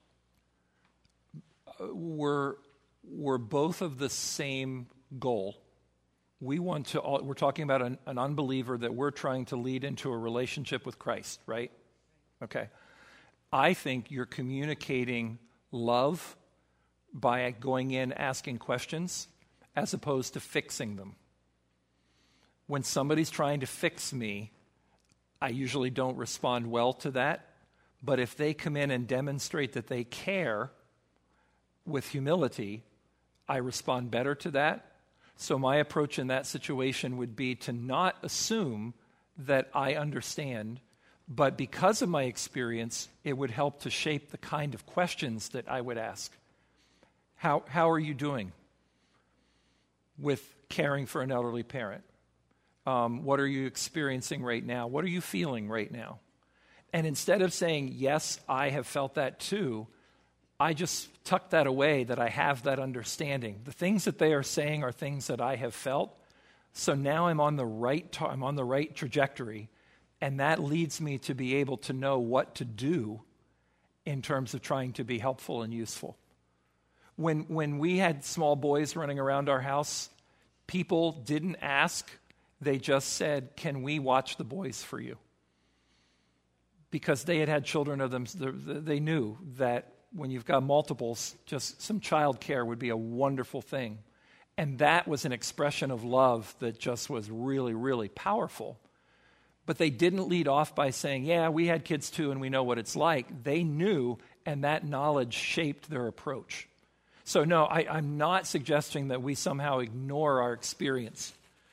We're both of the same goal. We're talking about an unbeliever that we're trying to lead into a relationship with Christ, right? Okay. I think you're communicating love by going in asking questions as opposed to fixing them. When somebody's trying to fix me, I usually don't respond well to that. But if they come in and demonstrate that they care with humility, I respond better to that. So my approach in that situation would be to not assume that I understand, but because of my experience, it would help to shape the kind of questions that I would ask. How are you doing with caring for an elderly parent? What are you experiencing right now? What are you feeling right now? And instead of saying, yes, I have felt that too, I just tuck that away, that I have that understanding. The things that they are saying are things that I have felt. So now I'm on the right trajectory, and that leads me to be able to know what to do in terms of trying to be helpful and useful. When we had small boys running around our house, people didn't ask. They just said, "Can we watch the boys for you?" Because they had children of them. They knew that when you've got multiples, just some child care would be a wonderful thing. And that was an expression of love that just was really, really powerful. But they didn't lead off by saying, "Yeah, we had kids too, and we know what it's like." They knew, and that knowledge shaped their approach. So no, I'm not suggesting that we somehow ignore our experience.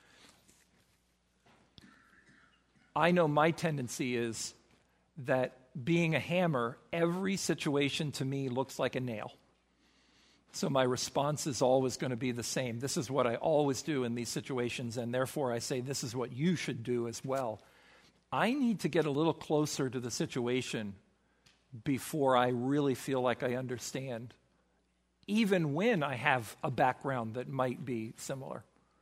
I know my tendency is that being a hammer, every situation to me looks like a nail. So my response is always going to be the same. This is what I always do in these situations, and therefore I say this is what you should do as well. I need to get a little closer to the situation before I really feel like I understand, even when I have a background that might be similar.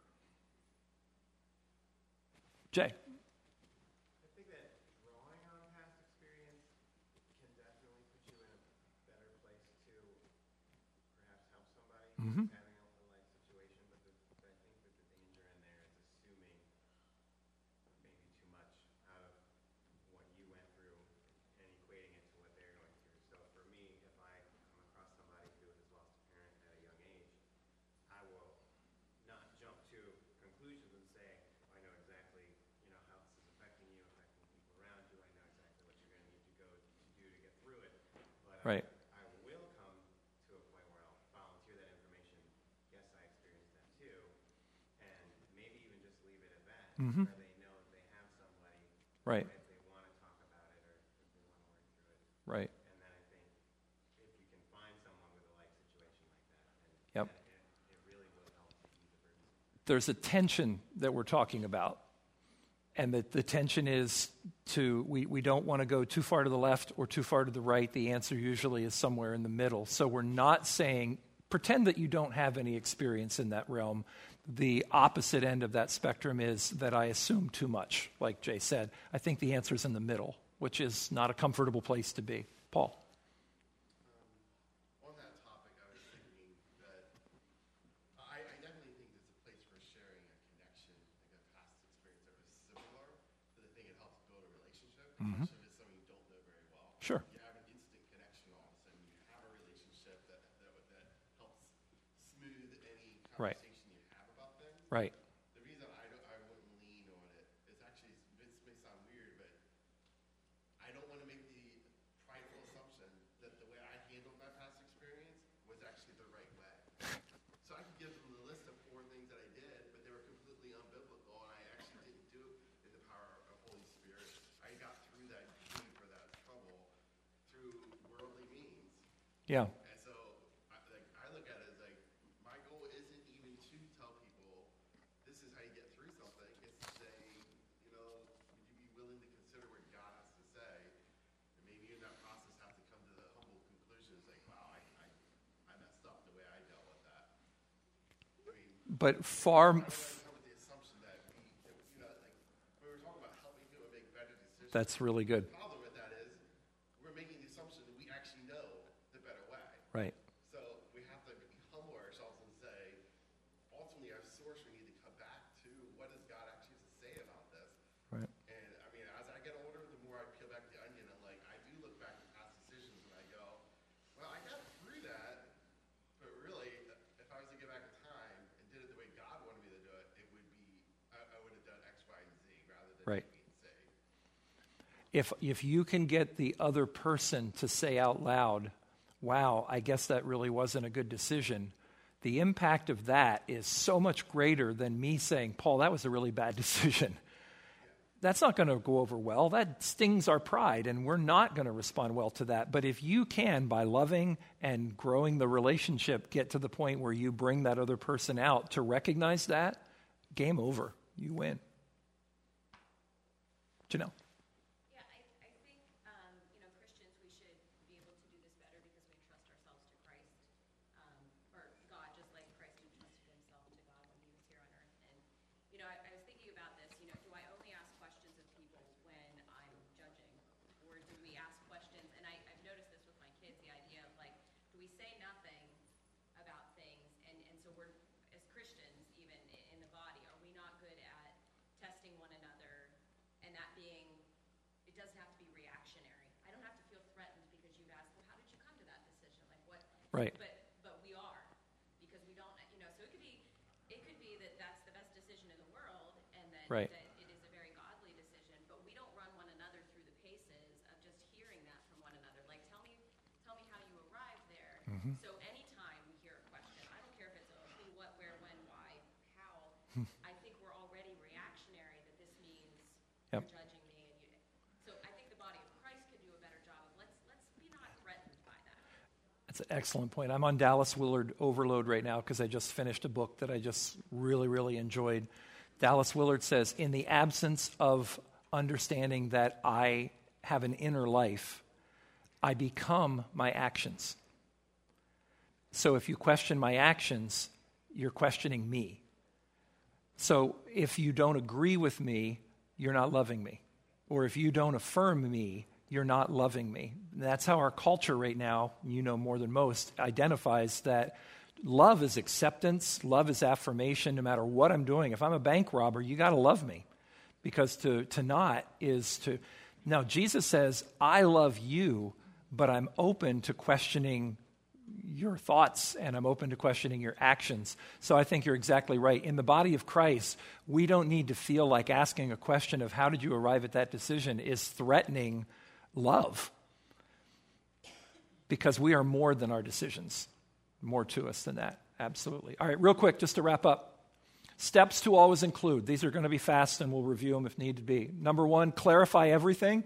Jay. I think that drawing on past experience can definitely put you in a better place to perhaps help somebody who's having a life situation, but I think that the danger in there is assuming maybe too much out of what you went through and equating it to what they're going through. So for me, if I come across somebody who has lost a parent at a young age, I will not jump to conclusions and say, I know exactly, how this is affecting you, affecting people around you. I know exactly what you're going to need to go to do to get through it. But Right. I will come to a point where I'll volunteer that information. Yes, I experienced that too. And maybe even just leave it at that, where they know that they have somebody Right. if they want to talk about it or if they want to work through it. Right. And then I think if you can find someone with a life situation like that, Yep. it really will help to ease the burden. There's a tension that we're talking about. And the tension is we don't want to go too far to the left or too far to the right. The answer usually is somewhere in the middle. So we're not saying, pretend that you don't have any experience in that realm. The opposite end of that spectrum is that I assume too much, like Jay said. I think the answer is in the middle, which is not a comfortable place to be. Paul. On that topic, I was thinking that I definitely think there's a place for sharing a connection, like a past experience that was similar, but I think it helps build a relationship, especially if it's someone you don't know very well. Sure. You have an instant connection all of a sudden. You have a relationship that helps smooth any Right. conversation you have about things. Right. The reason I wouldn't lean on it is actually, this may sound weird, but I don't want to make the prideful assumption that the way I handled my past experience was actually the right way. So I could give them the list of 4 things that I did, but they were completely unbiblical, and I actually didn't do it in the power of Holy Spirit. I got through that grief or that trouble through worldly means. Yeah. And so I look at it as like, my goal isn't even to tell people this is how you get through something. It's to say, would you be willing to consider what God has to say? And maybe in that process have to come to the humble conclusion, it's like, wow, I messed up the way I dealt with that. I mean, But I far, don't want to come with the assumption that like we were talking about helping people make better decisions. that's really good. The problem with that is we're making the assumption that we actually know the better way. Right. So we have to humble ourselves and say, ultimately, our source, we need to come back to what does God actually have to say about this. Right. And I mean, as I get older, the more I peel back the onion, I'm like, I do look back at past decisions and I go, well, I got through that, but really, if I was to get back in time and did it the way God wanted me to do it, it would be, I would have done X, Y, and Z rather than Right. A, B, and C. If you can get the other person to say out loud, wow, I guess that really wasn't a good decision, the impact of that is so much greater than me saying, Paul, that was a really bad decision. That's not going to go over well. That stings our pride, and we're not going to respond well to that. But if you can, by loving and growing the relationship, get to the point where you bring that other person out to recognize that, game over. You win. Janelle. Yeah, I think, Christians, we should be able to do this better because we entrust ourselves it doesn't have to be reactionary. I don't have to feel threatened because you've asked, well, how did you come to that decision? Like what? Right. But we are, because we don't, so it could be that that's the best decision in the world, and that, Right. that it is a very godly decision, but we don't run one another through the paces of just hearing that from one another. Like, tell me how you arrived there. Mm-hmm. So anytime we hear a question, I don't care if it's a who, what, where, when, why, how, I think we're already reactionary that this means Yep. you're judging me. So I think the body of Christ could do a better job of let's be not threatened by that. That's an excellent point. I'm on Dallas Willard overload right now because I just finished a book that I just really, really enjoyed. Dallas Willard says, in the absence of understanding that I have an inner life, I become my actions. So if you question my actions, you're questioning me. So if you don't agree with me, you're not loving me. Or if you don't affirm me, you're not loving me. That's how our culture right now, you know more than most, identifies that love is acceptance, love is affirmation no matter what I'm doing. If I'm a bank robber, you got to love me. Because to not is to... Now, Jesus says, I love you, but I'm open to questioning your thoughts and I'm open to questioning your actions. So I think you're exactly right. In the body of Christ, we don't need to feel like asking a question of how did you arrive at that decision is threatening love. Because we are more than our decisions. More to us than that. Absolutely. All right, real quick, just to wrap up. Steps to always include. These are going to be fast and we'll review them if need to be. Number one, clarify everything.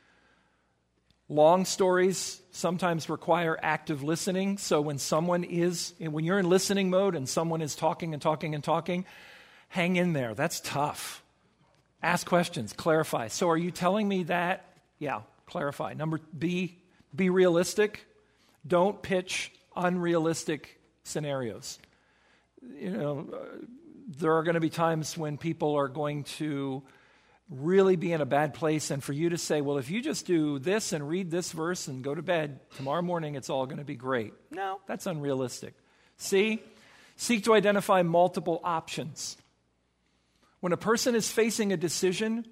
Long stories sometimes require active listening. So when you're in listening mode and someone is talking and talking and talking, hang in there. That's tough. Ask questions, clarify. So are you telling me that? Yeah, clarify. Number B, be realistic. Don't pitch unrealistic scenarios. There are going to be times when people are going to really be in a bad place, and for you to say, well, if you just do this and read this verse and go to bed, tomorrow morning it's all going to be great. No, that's unrealistic. C, seek to identify multiple options. When a person is facing a decision,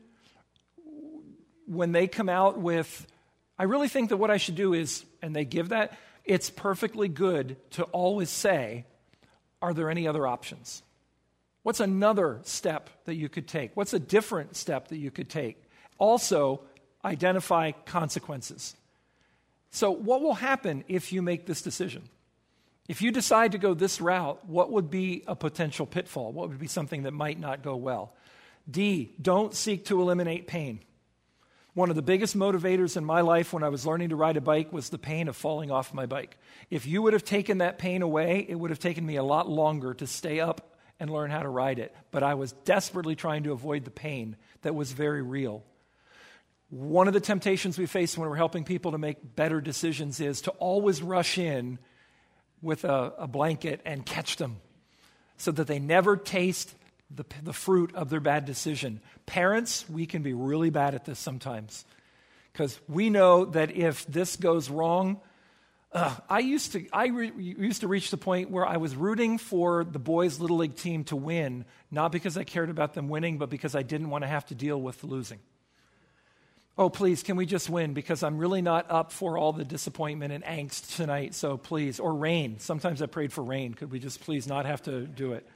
when they come out with, I really think that what I should do is, and they give that, it's perfectly good to always say, are there any other options? What's another step that you could take? What's a different step that you could take? Also, identify consequences. So what will happen if you make this decision? If you decide to go this route, what would be a potential pitfall? What would be something that might not go well? D, don't seek to eliminate pain. One of the biggest motivators in my life when I was learning to ride a bike was the pain of falling off my bike. If you would have taken that pain away, it would have taken me a lot longer to stay up and learn how to ride it. But I was desperately trying to avoid the pain that was very real. One of the temptations we face when we're helping people to make better decisions is to always rush in with a blanket and catch them so that they never taste the fruit of their bad decision. Parents, we can be really bad at this sometimes because we know that if this goes wrong, I used to reach the point where I was rooting for the boys' Little League team to win, not because I cared about them winning, but because I didn't want to have to deal with losing. Oh, please, can we just win? Because I'm really not up for all the disappointment and angst tonight, so please. Or rain. Sometimes I prayed for rain. Could we just please not have to do it?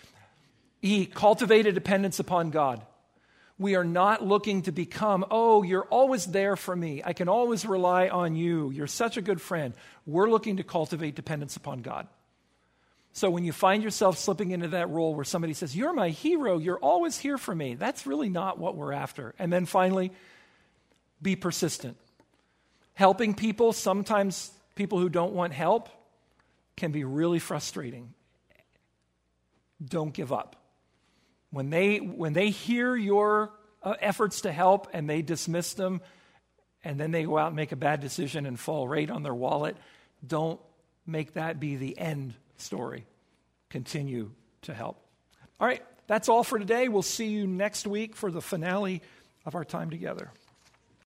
E, cultivate a dependence upon God. We are not looking to become, oh, you're always there for me. I can always rely on you. You're such a good friend. We're looking to cultivate dependence upon God. So when you find yourself slipping into that role where somebody says, you're my hero, you're always here for me, that's really not what we're after. And then finally, be persistent. Helping people, sometimes people who don't want help, can be really frustrating. Don't give up. When they hear your efforts to help and they dismiss them and then they go out and make a bad decision and fall right on their wallet, don't make that be the end story. Continue to help. All right, that's all for today. We'll see you next week for the finale of our time together.